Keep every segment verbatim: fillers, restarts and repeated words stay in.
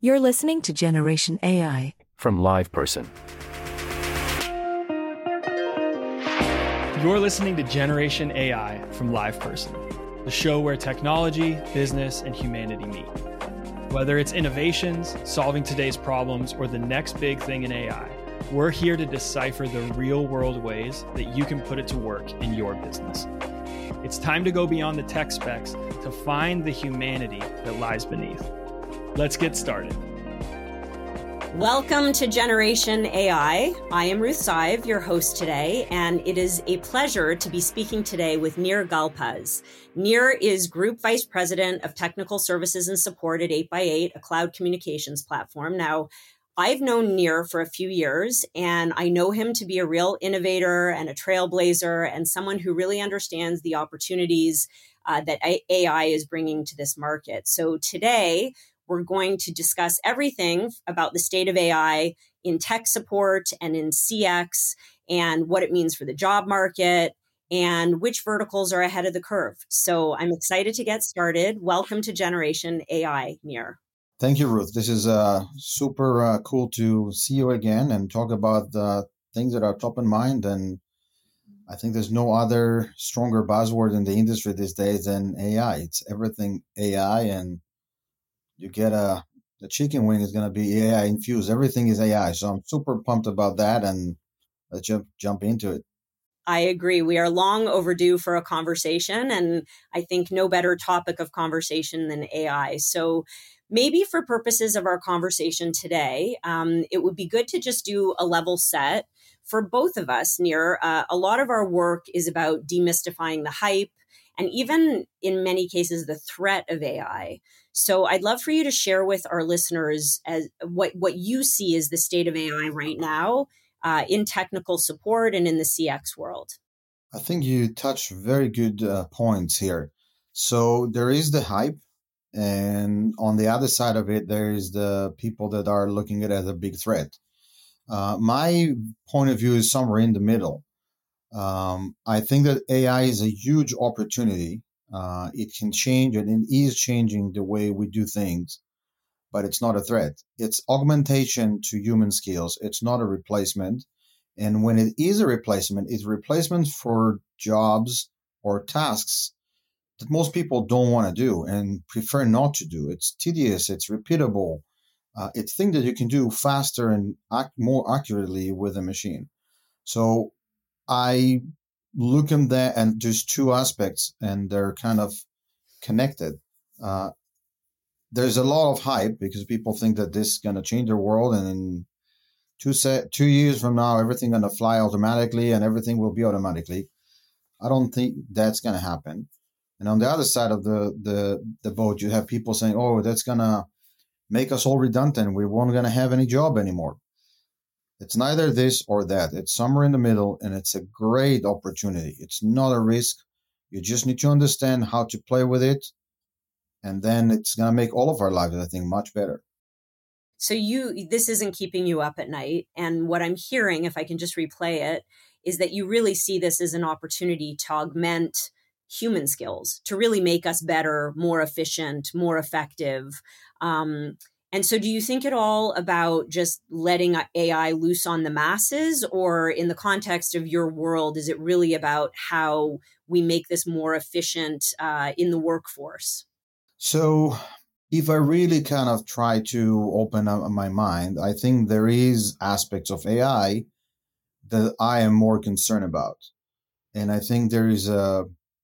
You're listening to Generation A I from LivePerson. You're listening to Generation A I from LivePerson, the show where technology, business, and humanity meet. Whether it's innovations, solving today's problems, or the next big thing in A I, we're here to decipher the real-world ways that you can put it to work in your business. It's time to go beyond the tech specs to find the humanity that lies beneath. Let's get started. Welcome to Generation A I. I am Ruth Sive, your host today, and it is a pleasure to be speaking today with Nir Galpaz. Nir is Group Vice President of Technical Services and Support at eight by eight, a cloud communications platform. Now, I've known Nir for a few years, and I know him to be a real innovator and a trailblazer and someone who really understands the opportunities uh, that A I is bringing to this market. So today, we're going to discuss everything about the state of A I in tech support and in C X and what it means for the job market and which verticals are ahead of the curve. So I'm excited to get started. Welcome to Generation A I, Nir. Thank you, Ruth. This is uh, super uh, cool to see you again and talk about the things that are top in mind. And I think there's no other stronger buzzword in the industry these days than A I. It's everything A I, and you get a the chicken wing is going to be A I infused. Everything is A I. So I'm super pumped about that, and let's jump jump into it. I agree. We are long overdue for a conversation, and I think no better topic of conversation than A I. So maybe for purposes of our conversation today, um, it would be good to just do a level set for both of us. Nir, uh, a lot of our work is about demystifying the hype, and even in many cases, the threat of A I. So I'd love for you to share with our listeners as what, what you see as the state of A I right now uh, in technical support and in the C X world. I think you touched very good uh, points here. So there is the hype, and on the other side of it, there is the people that are looking at it as a big threat. Uh, my point of view is somewhere in the middle. Um, I think that A I is a huge opportunity. Uh, it can change, and it is changing the way we do things, but it's not a threat. It's augmentation to human skills. It's not a replacement. And when it is a replacement, it's a replacement for jobs or tasks that most people don't want to do and prefer not to do. It's tedious. It's repeatable. Uh, it's things that you can do faster and act more accurately with a machine. So I look at that, and there's two aspects, and they're kind of connected. Uh, there's a lot of hype because people think that this is going to change the world, and in two set two years from now, everything's going to fly automatically, and everything will be automatically. I don't think that's going to happen. And on the other side of the the the boat, you have people saying, "Oh, that's going to make us all redundant. We won't going to have any job anymore." It's neither this or that. It's somewhere in the middle, and it's a great opportunity. It's not a risk. You just need to understand how to play with it, and then it's going to make all of our lives, I think, much better. So you, this isn't keeping you up at night. And what I'm hearing, if I can just replay it, is that you really see this as an opportunity to augment human skills, to really make us better, more efficient, more effective. Um, And so do you think at all about just letting A I loose on the masses, or in the context of your world, is it really about how we make this more efficient uh, in the workforce? So if I really kind of try to open up my mind, I think there is aspects of A I that I am more concerned about. And I think there is a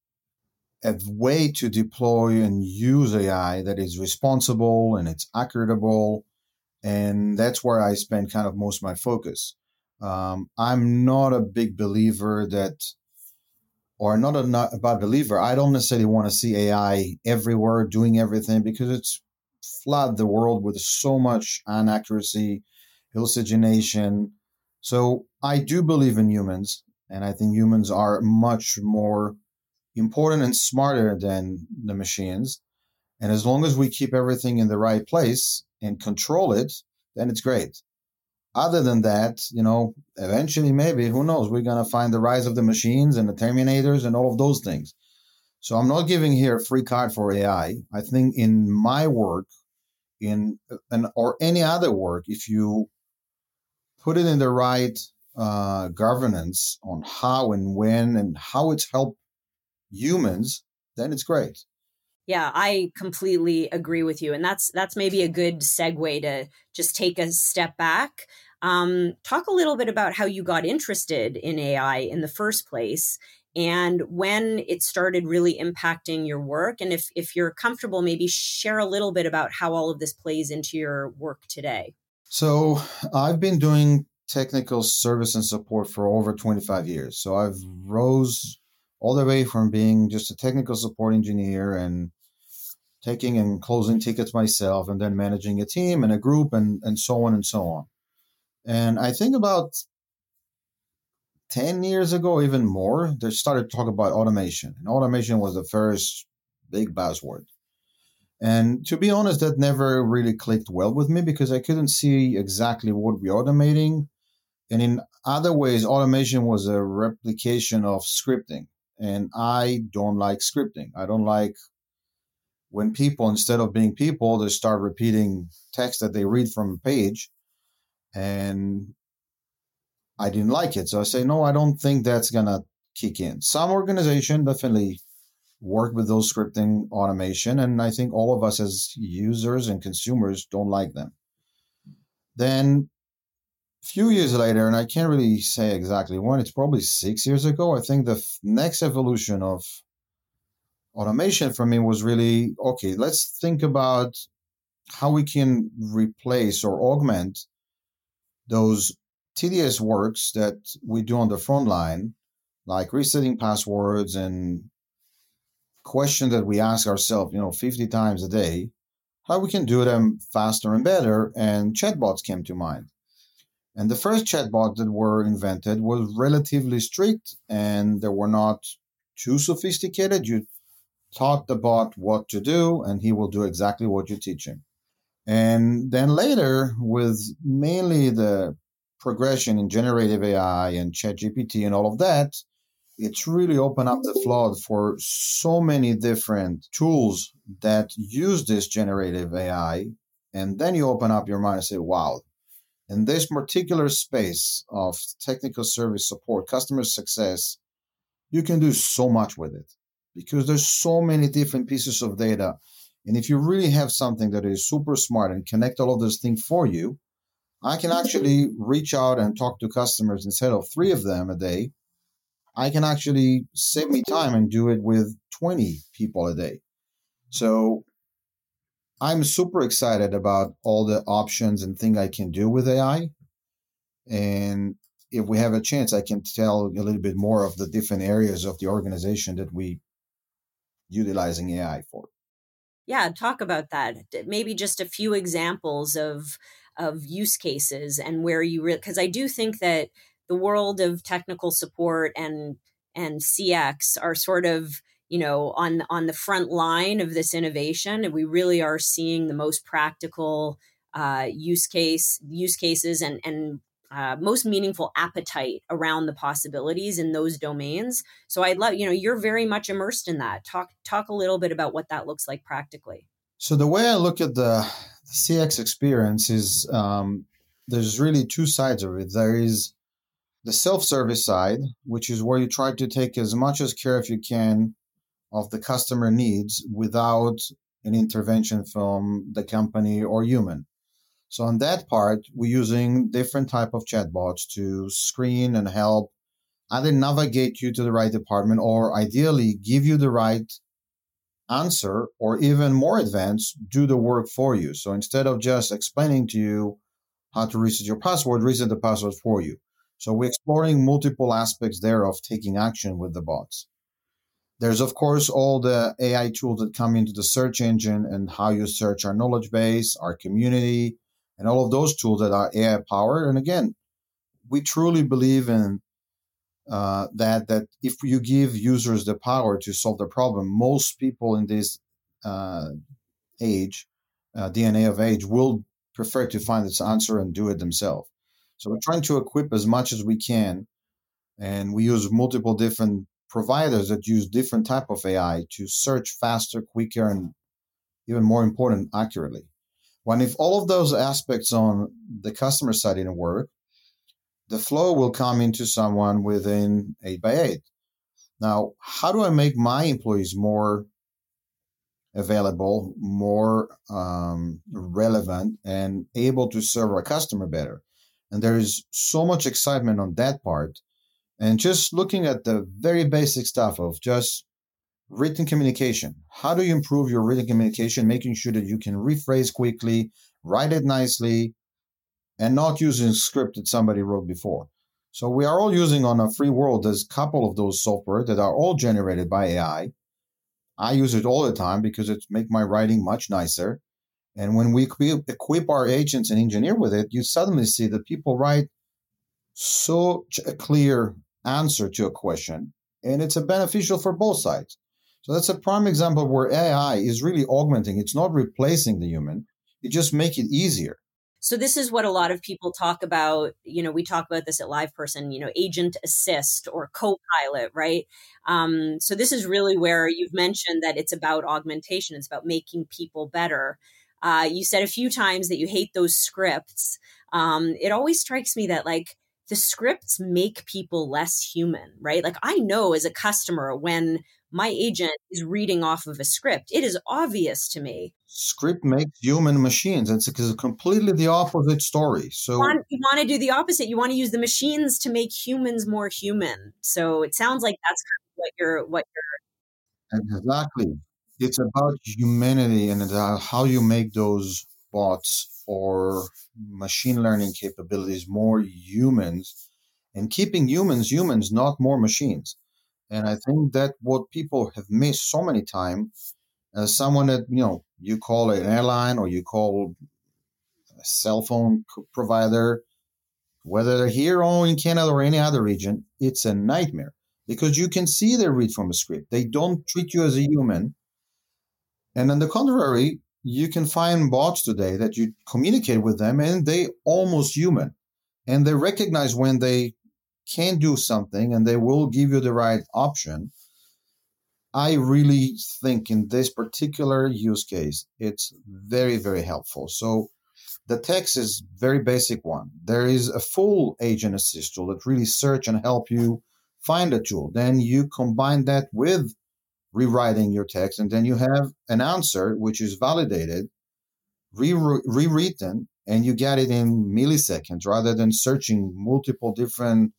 a way to deploy and use A I that is responsible and it's accuratable. And that's where I spend kind of most of my focus. Um, I'm not a big believer that, or not a, not a bad believer. I don't necessarily want to see A I everywhere doing everything, because it's flood the world with so much inaccuracy, hallucination. So I do believe in humans, and I think humans are much more important and smarter than the machines. And as long as we keep everything in the right place and control it, then it's great. Other than that, you know, eventually, maybe, who knows, we're going to find the rise of the machines and the Terminators and all of those things. So I'm not giving here a free card for A I. I think in my work, in an or any other work, if you put it in the right uh, governance on how and when and how it's helped humans, then it's great. Yeah, I completely agree with you. And that's that's maybe a good segue to just take a step back. Um, talk a little bit about how you got interested in A I in the first place and when it started really impacting your work. And if, if you're comfortable, maybe share a little bit about how all of this plays into your work today. So I've been doing technical service and support for over twenty-five years. So I've rose all the way from being just a technical support engineer and taking and closing tickets myself and then managing a team and a group and, and so on and so on. And I think about ten years ago, even more, they started to talk about automation. And automation was the first big buzzword. And to be honest, that never really clicked well with me because I couldn't see exactly what we're automating. And in other ways, automation was a replication of scripting. And I don't like scripting. I don't like when people, instead of being people, they start repeating text that they read from a page. And I didn't like it. So I say, no, I don't think that's going to kick in. Some organization definitely work with those scripting automation. And I think all of us as users and consumers don't like them. Then a few years later, and I can't really say exactly when, it's probably six years ago, I think the f- next evolution of automation for me was really, okay, let's think about how we can replace or augment those tedious works that we do on the front line, like resetting passwords and questions that we ask ourselves, you know, fifty times a day, how we can do them faster and better. And chatbots came to mind. And the first chatbots that were invented was relatively strict and they were not too sophisticated. You taught the bot what to do and he will do exactly what you teach him. And then later, with mainly the progression in generative A I and ChatGPT and all of that, it's really opened up the flood for so many different tools that use this generative A I. And then you open up your mind and say, wow, in this particular space of technical service support, customer success, you can do so much with it because there's so many different pieces of data. And if you really have something that is super smart and connect all of those things for you, I can actually reach out and talk to customers instead of three of them a day. I can actually save me time and do it with twenty people a day. So I'm super excited about all the options and things I can do with A I. And if we have a chance, I can tell a little bit more of the different areas of the organization that we utilizing A I for. Yeah, talk about that. Maybe just a few examples of of use cases and where you really, because I do think that the world of technical support and and C X are sort of, you know, on on the front line of this innovation, and we really are seeing the most practical uh, use case use cases and and uh, most meaningful appetite around the possibilities in those domains. So I'd love, you know, you're very much immersed in that. Talk talk a little bit about what that looks like practically. So the way I look at the, the C X experience is um, there's really two sides of it. There is the self-service side, which is where you try to take as much as care as you can of the customer needs without an intervention from the company or human. So on that part, we're using different type of chatbots to screen and help either navigate you to the right department or ideally give you the right answer, or even more advanced, do the work for you. So instead of just explaining to you how to reset your password, reset the password for you. So we're exploring multiple aspects there of taking action with the bots. There's, of course, all the A I tools that come into the search engine and how you search our knowledge base, our community, and all of those tools that are A I powered. And again, we truly believe in uh, that, that if you give users the power to solve the problem, most people in this uh, age, uh, D N A of age, will prefer to find its answer and do it themselves. So we're trying to equip as much as we can. And we use multiple different providers that use different type of A I to search faster, quicker, and even more important, accurately. When if all of those aspects on the customer side didn't work, the flow will come into someone within eight by eight. Now, how do I make my employees more available, more um, relevant, and able to serve our customer better? And there is so much excitement on that part. And just looking at the very basic stuff of just written communication. How do you improve your written communication, making sure that you can rephrase quickly, write it nicely, and not using a script that somebody wrote before? So we are all using on a free world, there's a couple of those software that are all generated by A I. I use it all the time because it makes my writing much nicer. And when we equip our agents and engineer with it, you suddenly see that people write so a clear answer to a question, and it's a beneficial for both sides. So that's a prime example where A I is really augmenting. It's not replacing the human. It just makes it easier. So this is what a lot of people talk about. You know, we talk about this at LivePerson, you know, agent assist or co-pilot, right? Um, so this is really where you've mentioned that it's about augmentation. It's about making people better. Uh, you said a few times that you hate those scripts. Um, it always strikes me that like the scripts make people less human, right? Like I know as a customer when my agent is reading off of a script, it is obvious to me. Script makes human machines. It's a completely the opposite story. So you want, you want to do the opposite. You want to use the machines to make humans more human. So it sounds like that's kind of what you're, what you're. Exactly. It's about humanity and how you make those bots or machine learning capabilities more humans and keeping humans humans, not more machines. And I think that what people have missed so many times, as someone that, you know, you call an airline or you call a cell phone provider, whether they're here or in Canada or any other region, it's a nightmare because you can see they read from a script. They don't treat you as a human. And on the contrary, you can find bots today that you communicate with them and they almost human. And they recognize when they can do something and they will give you the right option. I really think in this particular use case, it's very, very helpful. So the text is very basic one. There is a full agent assist tool that really search and help you find a tool. Then you combine that with rewriting your text, and then you have an answer which is validated, re- rewritten, and you get it in milliseconds rather than searching multiple different,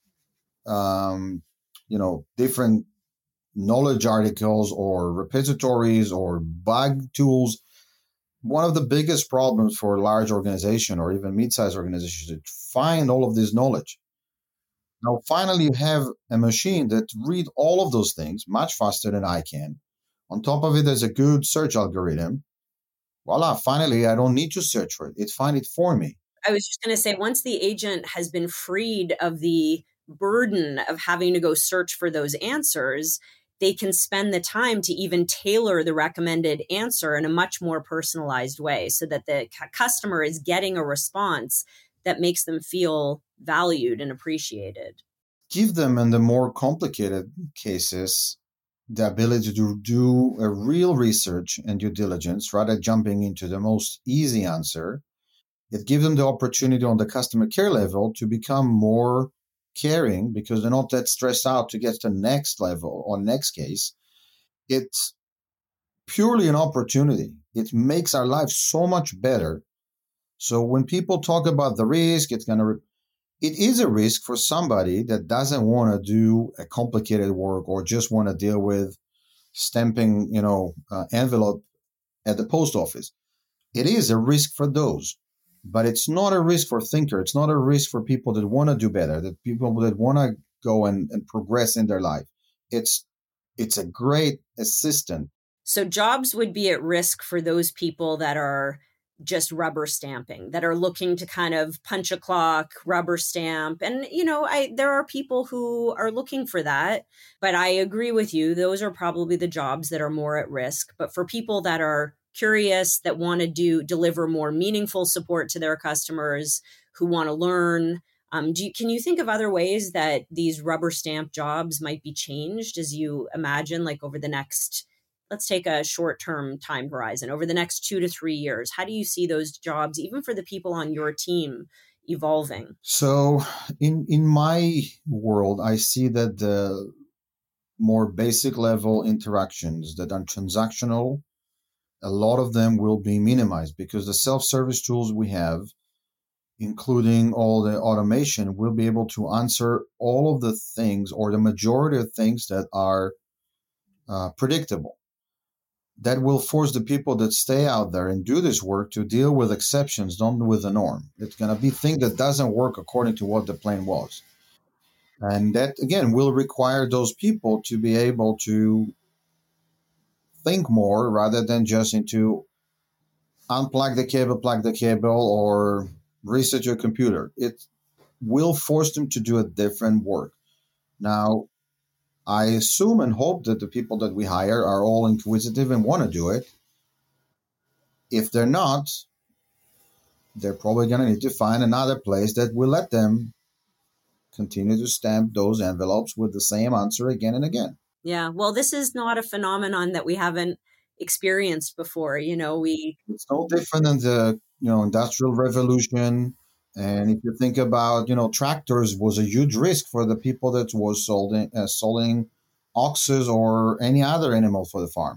um, you know, different knowledge articles or repositories or bug tools. One of the biggest problems for a large organization or even mid-sized organizations is to find all of this knowledge. Now, finally, you have a machine that read all of those things much faster than I can. On top of it, there's a good search algorithm. Voila, finally, I don't need to search for it. It finds it for me. I was just going to say, once the agent has been freed of the burden of having to go search for those answers, they can spend the time to even tailor the recommended answer in a much more personalized way so that the customer is getting a response that makes them feel valued and appreciated. Give them, in the more complicated cases, the ability to do a real research and due diligence rather than jumping into the most easy answer. It gives them the opportunity on the customer care level to become more caring because they're not that stressed out to get to the next level or next case. It's purely an opportunity. It makes our life so much better. So when people talk about the risk, it's going to, re- it is a risk for somebody that doesn't want to do a complicated work or just want to deal with stamping, you know, uh, envelope at the post office. It is a risk for those. But it's not a risk for thinker. It's not a risk for people that want to do better, that people that want to go and, and progress in their life. It's it's a great assistant. So jobs would be at risk for those people that are just rubber stamping, that are looking to kind of punch a clock, rubber stamp. And, you know, I there are people who are looking for that. But I agree with you. Those are probably the jobs that are more at risk. But for people that are curious, that want to do deliver more meaningful support to their customers, who want to learn. Um, do you, can you think of other ways that these rubber stamp jobs might be changed as you imagine, like over the next, let's take a short-term time horizon over the next two to three years. How do you see those jobs, even for the people on your team, evolving? So in in my world, I see that the more basic level interactions that are transactional, a lot of them will be minimized because the self-service tools we have, including all the automation, will be able to answer all of the things or the majority of things that are uh, predictable. That will force the people that stay out there and do this work to deal with exceptions, not with the norm. It's going to be things that doesn't work according to what the plan was. And that, again, will require those people to be able to think more rather than just into unplug the cable, plug the cable, or reset your computer. It will force them to do a different work. Now, I assume and hope that the people that we hire are all inquisitive and want to do it. If they're not, they're probably going to need to find another place that will let them continue to stamp those envelopes with the same answer again and again. Yeah, well, this is not a phenomenon that we haven't experienced before. You know, we It's no different than the you know industrial revolution. And if you think about you know tractors was a huge risk for the people that was solding, uh, selling oxes or any other animal for the farm.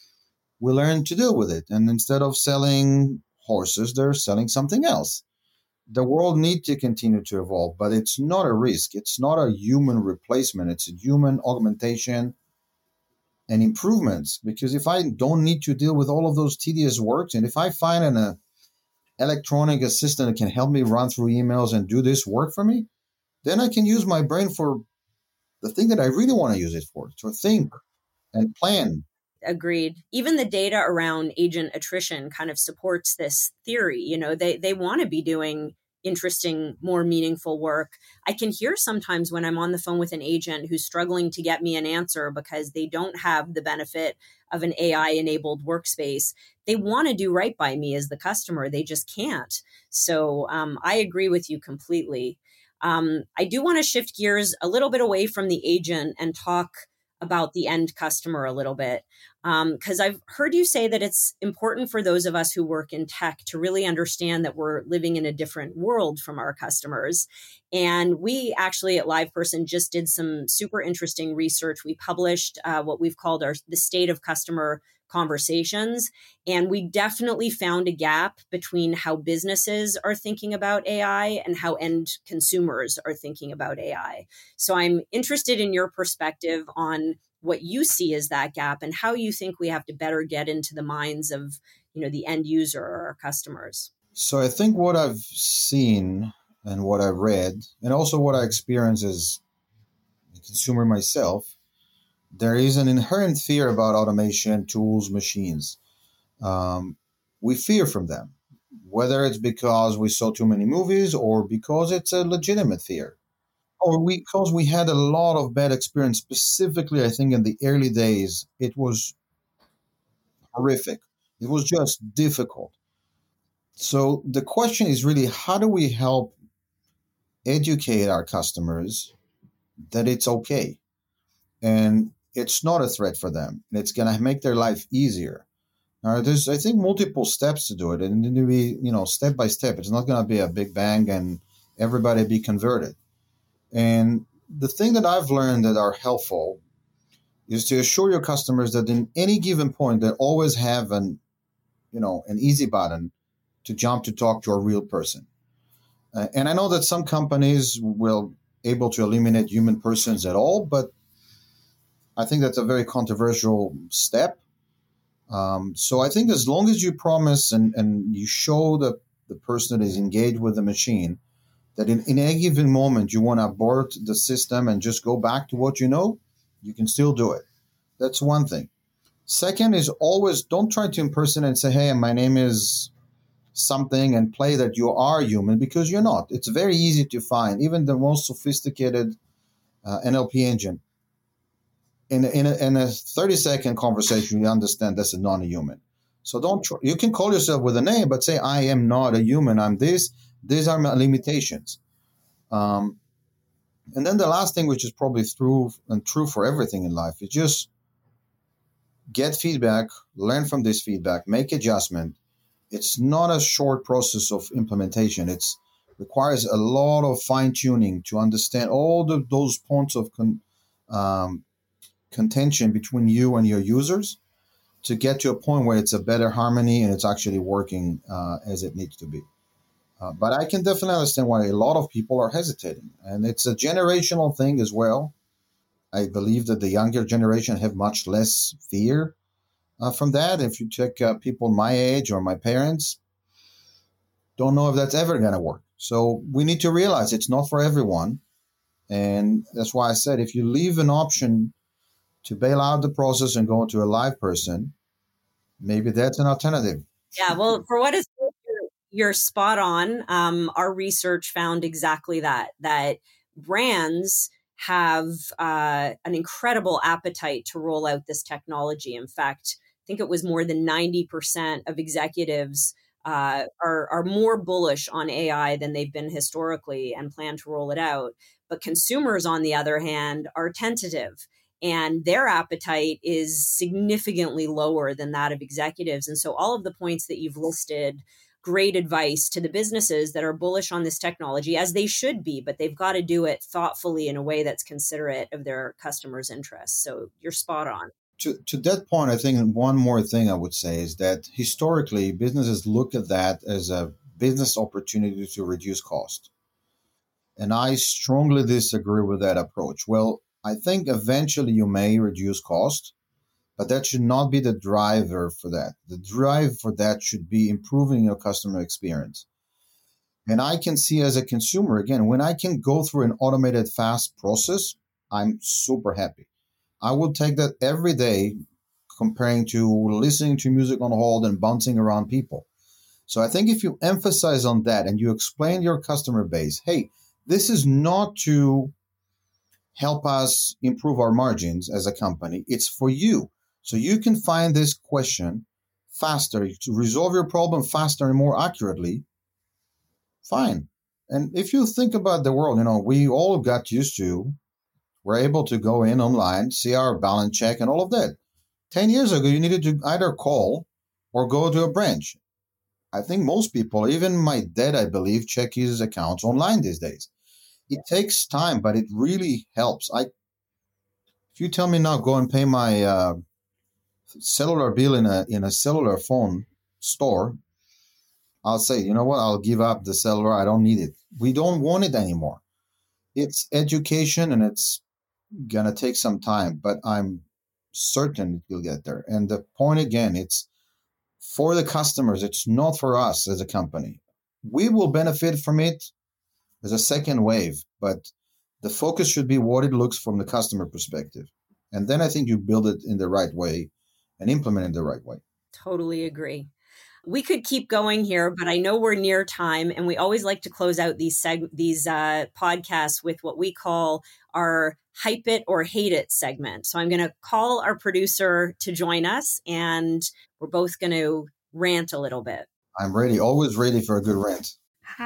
We learned to deal with it, and instead of selling horses, they're selling something else. The world needs to continue to evolve, but it's not a risk. It's not a human replacement. It's a human augmentation and improvements. Because if I don't need to deal with all of those tedious works, and if I find an uh, electronic assistant that can help me run through emails and do this work for me, then I can use my brain for the thing that I really want to use it for, to think and plan. Agreed. Even the data around agent attrition kind of supports this theory. You know, they they want to be doing interesting, more meaningful work. I can hear sometimes when I'm on the phone with an agent who's struggling to get me an answer because they don't have the benefit of an A I-enabled workspace. They want to do right by me as the customer. They just can't. So um, I agree with you completely. Um, I do want to shift gears a little bit away from the agent and talk about the end customer a little bit. Because um, I've heard you say that it's important for those of us who work in tech to really understand that we're living in a different world from our customers. And we actually at LivePerson just did some super interesting research. We published uh, what we've called our the state of customer conversations. And we definitely found a gap between how businesses are thinking about A I and how end consumers are thinking about A I. So I'm interested in your perspective on what you see as that gap and how you think we have to better get into the minds of, you know, the end user or our customers. So I think what I've seen and what I've read, and also what I experience as a consumer myself, there is an inherent fear about automation, tools, machines. Um, we fear from them, whether it's because we saw too many movies or because it's a legitimate fear. Or we, because we had a lot of bad experience, specifically, I think in the early days, it was horrific. It was just difficult. So the question is really, how do we help educate our customers that it's okay and it's not a threat for them and it's going to make their life easier? Now, there's, I think, multiple steps to do it, and it need to be, you know, step by step. It's not going to be a big bang and everybody be converted. And the thing that I've learned that are helpful is to assure your customers that in any given point, they always have an, you know, an easy button to jump to talk to a real person. Uh, and I know that some companies will able to eliminate human persons at all, but I think that's a very controversial step. Um, so I think as long as you promise and, and you show the, the person that is engaged with the machine that in, in any given moment you want to abort the system and just go back to what you know, you can still do it. That's one thing. Second is always don't try to impersonate and say, hey, my name is something, and play that you are human, because you're not. It's very easy to find, even the most sophisticated uh, N L P engine. In, in, a, in a thirty-second conversation, you understand that's a non-human. So don't try, you can call yourself with a name, but say, I am not a human. I'm this. These are my limitations. Um, and then the last thing, which is probably true and true for everything in life, is just get feedback, learn from this feedback, make adjustment. It's not a short process of implementation. It's requires a lot of fine tuning to understand all the, those points of con, um, contention between you and your users to get to a point where it's a better harmony and it's actually working uh, as it needs to be. Uh, but I can definitely understand why a lot of people are hesitating. And it's a generational thing as well. I believe that the younger generation have much less fear uh, from that. If you check uh, people my age or my parents, don't know if that's ever going to work. So we need to realize it's not for everyone. And that's why I said, if you leave an option to bail out the process and go to a live person, maybe that's an alternative. Yeah, well, for what it's worth, you're, you're spot on. Um, our research found exactly that, that brands have uh, an incredible appetite to roll out this technology. In fact, I think it was more than ninety percent of executives uh, are, are more bullish on A I than they've been historically and plan to roll it out. But consumers, on the other hand, are tentative. And their appetite is significantly lower than that of executives. And so all of the points that you've listed, great advice to the businesses that are bullish on this technology, as they should be, but they've got to do it thoughtfully in a way that's considerate of their customers' interests. So you're spot on. To, to that point, I think one more thing I would say is that historically, businesses look at that as a business opportunity to reduce cost. And I strongly disagree with that approach. Well, I think eventually you may reduce cost, but that should not be the driver for that. The drive for that should be improving your customer experience. And I can see as a consumer, again, when I can go through an automated fast process, I'm super happy. I will take that every day comparing to listening to music on hold and bouncing around people. So I think if you emphasize on that and you explain to your customer base, hey, this is not to help us improve our margins as a company. It's for you. So you can find this question faster, to resolve your problem faster and more accurately. Fine. And if you think about the world, you know, we all got used to, we're able to go in online, see our balance check and all of that. Ten years ago, you needed to either call or go to a branch. I think most people, even my dad, I believe, check his accounts online these days. It takes time, but it really helps. I, if you tell me now, go and pay my uh, cellular bill in a in a cellular phone store, I'll say, you know what? I'll give up the cellular. I don't need it. We don't want it anymore. It's education, and it's gonna take some time, but I'm certain you'll get there. And the point again, it's for the customers. It's not for us as a company. We will benefit from it. There's a second wave, but the focus should be what it looks from the customer perspective. And then I think you build it in the right way and implement it in the right way. Totally agree. We could keep going here, but I know we're near time, and we always like to close out these seg- these uh, podcasts with what we call our hype it or hate it segment. So I'm going to call our producer to join us, and we're both going to rant a little bit. I'm ready, always ready for a good rant.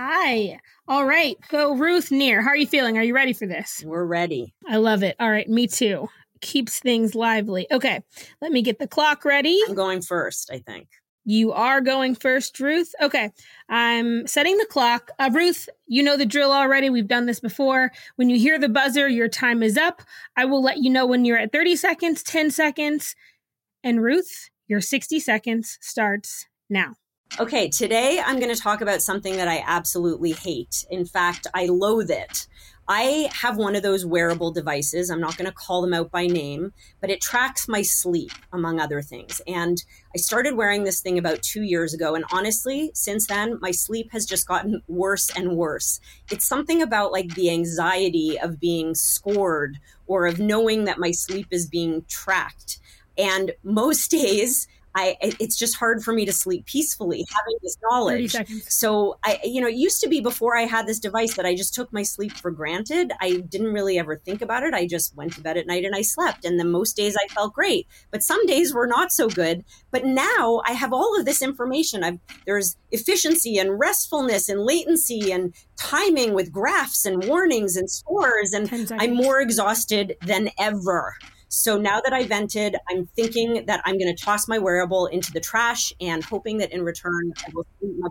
Hi. All right. So Ruth, Nir, how are you feeling? Are you ready for this? We're ready. I love it. All right. Me too. Keeps things lively. Okay. Let me get the clock ready. I'm going first, I think. You are going first, Ruth. Okay. I'm setting the clock. Uh, Ruth, you know the drill already. We've done this before. When you hear the buzzer, your time is up. I will let you know when you're at thirty seconds, ten seconds. And Ruth, your sixty seconds starts now. Okay, today I'm going to talk about something that I absolutely hate. In fact, I loathe it. I have one of those wearable devices. I'm not going to call them out by name, but it tracks my sleep, among other things. And I started wearing this thing about two years ago. And honestly, since then, my sleep has just gotten worse and worse. It's something about like the anxiety of being scored or of knowing that my sleep is being tracked. And most days, I, it's just hard for me to sleep peacefully having this knowledge. So I, you know, it used to be before I had this device that I just took my sleep for granted. I didn't really ever think about it. I just went to bed at night and I slept. And then most days I felt great, but some days were not so good. But now I have all of this information. I've, there's efficiency and restfulness and latency and timing with graphs and warnings and scores. And I'm more exhausted than ever. So now that I vented, I'm thinking that I'm going to toss my wearable into the trash and hoping that in return I will sleep much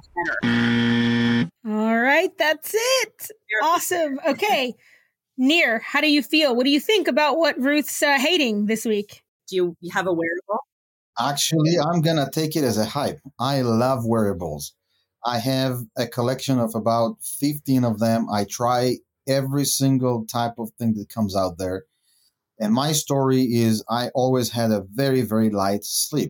better. All right, that's it. Awesome. Okay. Nir, how do you feel? What do you think about what Ruth's uh, hating this week? Do you have a wearable? Actually, I'm going to take it as a hype. I love wearables. I have a collection of about fifteen of them. I try every single type of thing that comes out there. And my story is I always had a very, very light sleep.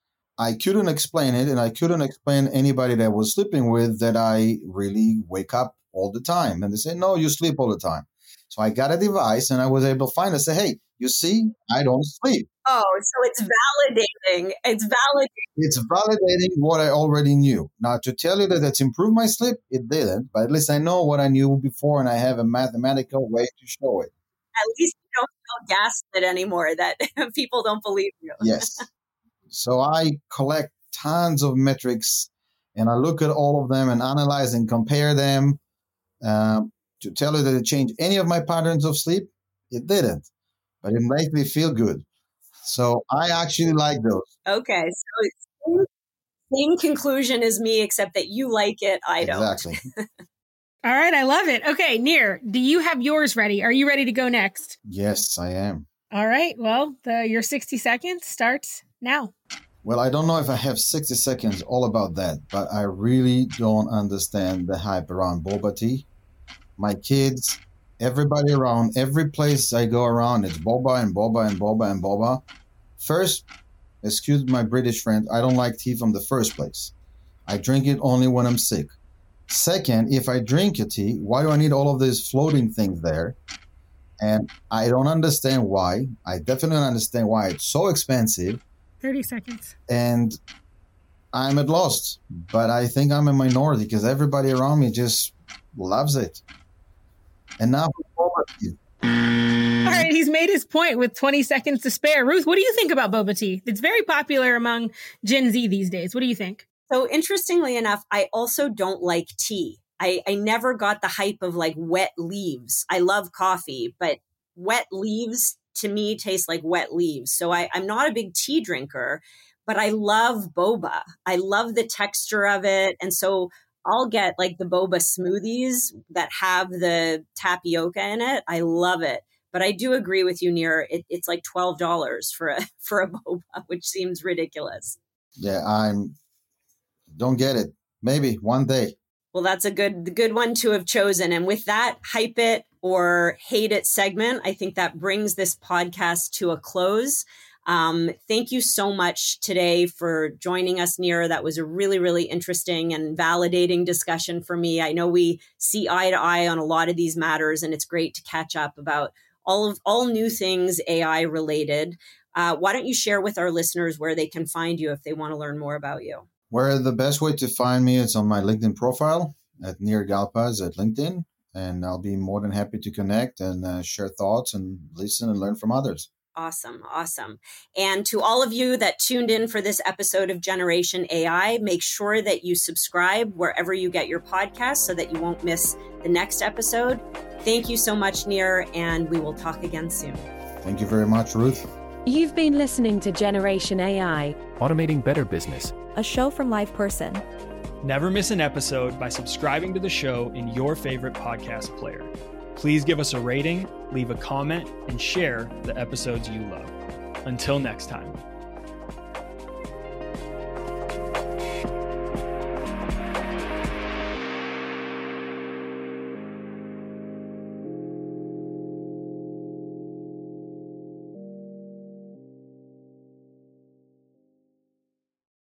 I couldn't explain it, and I couldn't explain anybody that I was sleeping with that I really wake up all the time. And they say, no, you sleep all the time. So I got a device, and I was able to find it and say, hey, you see, I don't sleep. Oh, so it's validating. It's validating. It's validating what I already knew. Now, to tell you that it's improved my sleep, it didn't. But at least I know what I knew before, and I have a mathematical way to show it. At least you don't feel gaslit anymore that people don't believe you. Yes. So I collect tons of metrics, and I look at all of them and analyze and compare them. Um, to tell you that it changed any of my patterns of sleep, it didn't. But it makes me feel good. So I actually like those. Okay. So it's same conclusion as me, except that you like it, I don't. Exactly. All right, I love it. Okay, Nir, do you have yours ready? Are you ready to go next? Yes, I am. All right, well, the, your sixty seconds starts now. Well, I don't know if I have sixty seconds all about that, but I really don't understand the hype around boba tea. My kids, everybody around, every place I go around, it's boba and boba and boba and boba. First, excuse my British friend, I don't like tea from the first place. I drink it only when I'm sick. Second, if I drink a tea, why do I need all of these floating things there? And I don't understand why. I definitely don't understand why it's so expensive. thirty seconds. And I'm at loss. But I think I'm a minority because everybody around me just loves it. And now, all right, he's made his point with twenty seconds to spare. Ruth, what do you think about boba tea? It's very popular among Gen Z these days. What do you think? So interestingly enough, I also don't like tea. I, I never got the hype of like wet leaves. I love coffee, but wet leaves to me taste like wet leaves. So I, I'm not a big tea drinker, but I love boba. I love the texture of it. And so I'll get like the boba smoothies that have the tapioca in it. I love it. But I do agree with you, Nir. It, it's like twelve dollars for a for a boba, which seems ridiculous. Yeah, I'm don't get it. Maybe one day. Well, that's a good good one to have chosen. And with that hype it or hate it segment, I think that brings this podcast to a close. Um, thank you so much today for joining us, Nir. That was a really, really interesting and validating discussion for me. I know we see eye to eye on a lot of these matters, and it's great to catch up about all of all new things A I related. Uh, why don't you share with our listeners where they can find you if they want to learn more about you? Where the best way to find me is on my LinkedIn profile at Nir Galpaz at LinkedIn. And I'll be more than happy to connect and uh, share thoughts and listen and learn from others. Awesome. Awesome. And to all of you that tuned in for this episode of Generation A I, make sure that you subscribe wherever you get your podcast so that you won't miss the next episode. Thank you so much, Nir, and we will talk again soon. Thank you very much, Ruth. You've been listening to Generation A I. Automating better business. A show from LivePerson. Never miss an episode by subscribing to the show in your favorite podcast player. Please give us a rating, leave a comment, and share the episodes you love. Until next time.